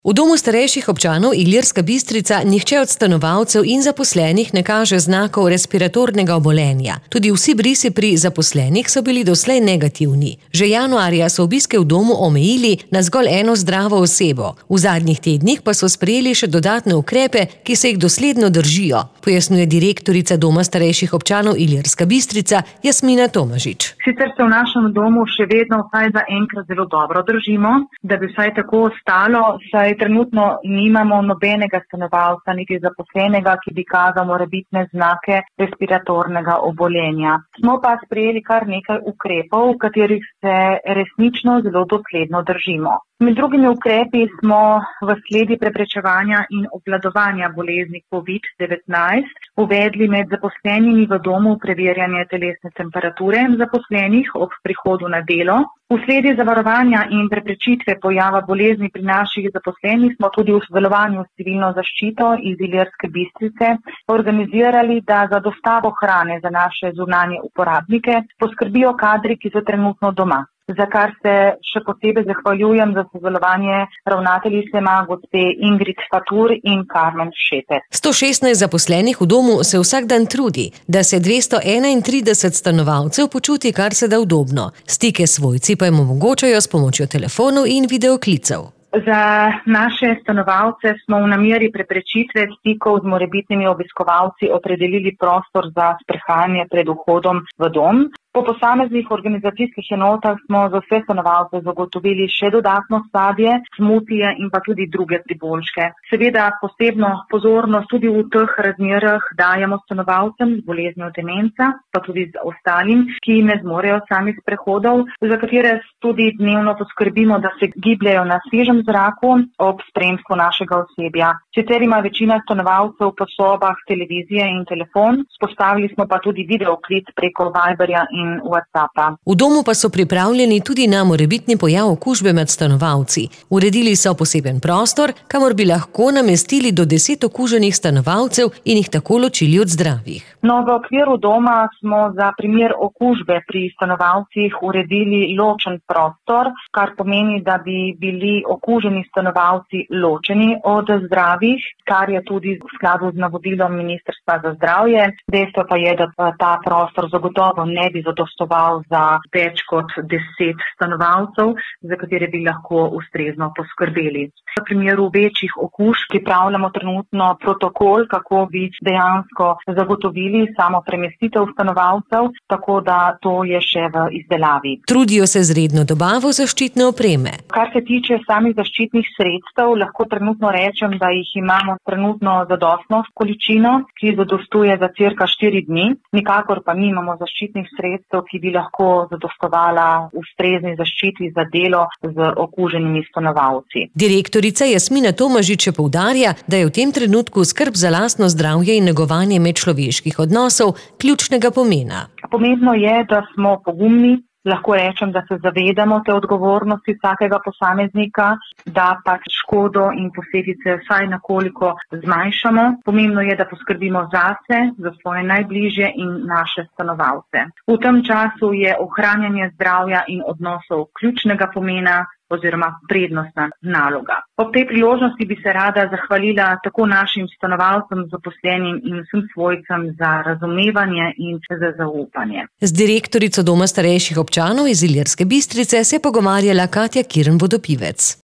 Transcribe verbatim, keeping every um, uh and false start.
V domu starejših občanov Ilirska Bistrica nihče od stanovalcev in zaposlenih ne kaže znakov respiratornega obolenja. Tudi vsi brisi pri zaposlenih so bili doslej negativni. Že januarja so obiske v domu omejili na zgolj eno zdravo osebo. V zadnjih tednih pa so sprejeli še dodatne ukrepe, ki se jih dosledno držijo, pojasnjuje direktorica Doma starejših občanov Ilirska Bistrica Jasmina Tomažič. Sicer se v našem domu še vedno vsaj za enkrat zelo dobro držimo, da bi vsaj tako ostalo, saj trenutno nimamo nobenega stanovalca, niti zaposlenega, ki bi kazal morebitne znake respiratornega obolenja. Smo pa sprejeli kar nekaj ukrepov, v katerih se resnično zelo dosledno držimo. Med drugimi ukrepi smo v sledi preprečevanja in obvladovanja bolezni covid devetnajst uvedli med zaposlenimi v domu preverjanje telesne temperature zaposlenih ob prihodu na delo. V sledi zavarovanja in preprečitve pojava bolezni pri naših zaposlenih smo tudi v sodelovanju s civilno zaščito iz Ilirske Bistrice organizirali, da za dostavo hrane za naše zunanje uporabnike poskrbijo kadri, ki so trenutno doma. Za kar se še posebej zahvaljujem za sodelovanje ravnateljicama gospe Ingrid Fatur in Karmen Šeter. sto šestnajst zaposlenih v domu se vsak dan trudi, da se dvesto enaintrideset stanovalcev počuti kar se da udobno. Stike s svojci pa jim omogočajo s pomočjo telefonov in videoklicev. Za naše stanovalce smo v nameri preprečitve stikov z morebitnimi obiskovalci opredelili prostor za sprehajanje pred vhodom v dom. Po posameznih organizacijskih enotah smo za vse stanovalce zagotovili še dodatno sadje, smutije in pa tudi druge priboljške. Seveda posebno pozornost tudi v teh razmerah dajemo stanovalcem z boleznijo demenca, pa tudi z ostalim, ki ne zmorejo sami sprehodov, za katere tudi dnevno poskrbimo, da se gibljajo na svežem zraku ob spremstvu našega osebja. Sicer ima večina stanovalcev po sobah televizije in telefon, vzpostavili smo pa tudi videoklic preko Viberja in WhatsAppa. V domu pa so pripravljeni tudi na morebitni pojav okužbe med stanovalci. Uredili so poseben prostor, kamor bi lahko namestili do deset okuženih stanovalcev in jih tako ločili od zdravih. No, v okviru doma smo za primer okužbe pri stanovalcih uredili ločen prostor, kar pomeni, da bi bili okuženi stanovalci ločeni od zdravih, kar je tudi v skladu z navodilom Ministrstva za zdravje. Dejstvo pa je, da ta prostor zagotovo ne bi zadostoval za več kot deset stanovalcev, za katere bi lahko ustrezno poskrbeli. V primeru večjih okužb pripravljamo trenutno protokol, kako bi dejansko zagotovili samo premestitev stanovalcev, tako da to je še v izdelavi. Trudijo se z redno dobavo zaščitne opreme. Kar se tiče samih zaščitnih sredstev, lahko trenutno rečem, da jih imamo trenutno zadostno količino, ki zadostuje za cirka štiri dni. Nikakor pa nimamo zaščitnih sredstev, ki bi lahko zadostovala ustrezni zaščiti za delo z okuženimi stanovalci. Direktorica Jasmina Tomažič poudarja, da je v tem trenutku skrb za lastno zdravje in negovanje medčloveških odnosov ključnega pomena. Pomembno je, da smo pogumni. Lahko rečem, da se zavedamo te odgovornosti vsakega posameznika, da pač škodo in posledice vsaj nekoliko zmanjšamo. Pomembno je, da poskrbimo zase, za svoje najbližje in naše stanovalce. V tem času je ohranjanje zdravja in odnosov ključnega pomena oziroma prednostna naloga. Ob tej priložnosti bi se rada zahvalila tako našim stanovalcem, zaposlenim in vsem svojcem za razumevanje in za zaupanje. Z direktorico Doma starejših občanov iz Ilirske Bistrice se je pogovarjala Katja Kirn Vodopivec.